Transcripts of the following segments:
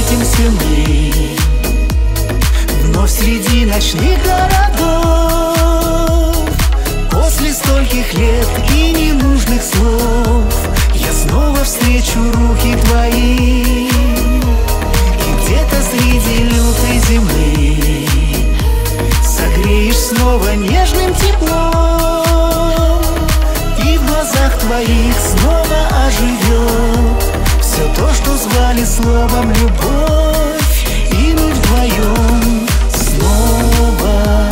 встретимся мы вновь среди ночных городов. После стольких лет и ненужных слов я снова встречу руки твои. И где-то среди лютой зимы согреешь снова нежным теплом. И в глазах твоих снова оживет все то, что звали словом любовь. И мы вдвоем снова.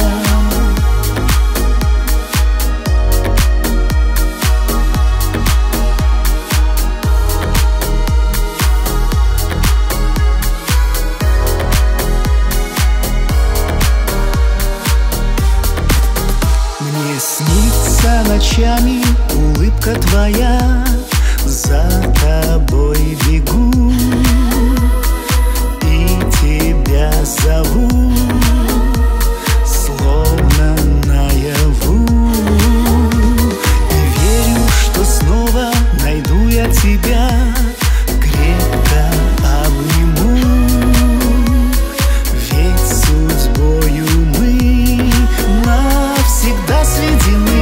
Мне снится ночами улыбка твоя, за тобой бегу и тебя зову, словно наяву. И верю, что снова найду я тебя, крепко обниму. Ведь судьбою мы навсегда сведены.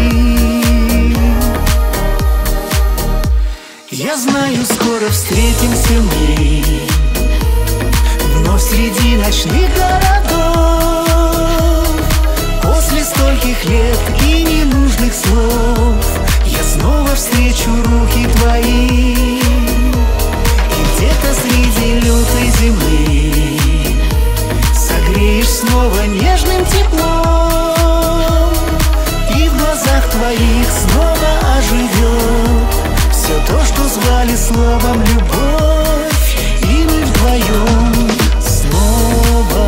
Я знаю, скоро встретимся мы вновь среди ночных городов. После стольких лет и ненужных слов я снова встречу руки твои. И где-то среди лютой зимы согреешь снова нежным теплом. И в глазах твоих снова оживет все то, что звали словом любовь. И мы вдвоем снова.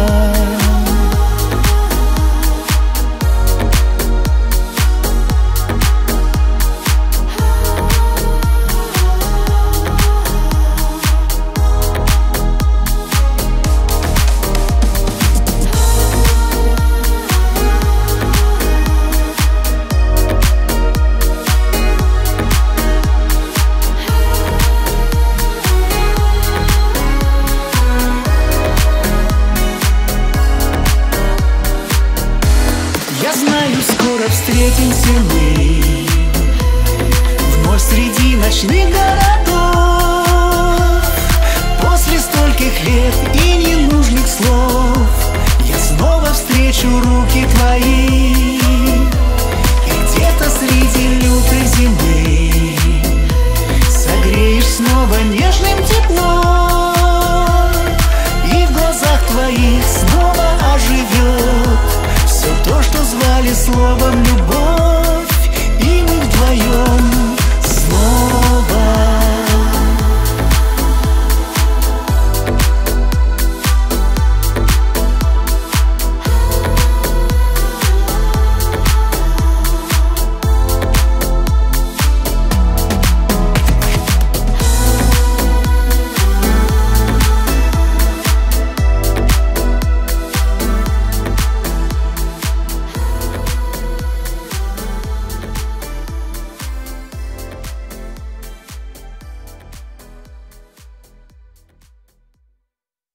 Скоро встретимся мы вновь среди ночных городов. После стольких лет и ненужных слов я снова встречу руки твои. И где-то среди лютой зимы согреешь снова нежным теплом. И в глазах твоих снова оживет все то, что звали словом любовь.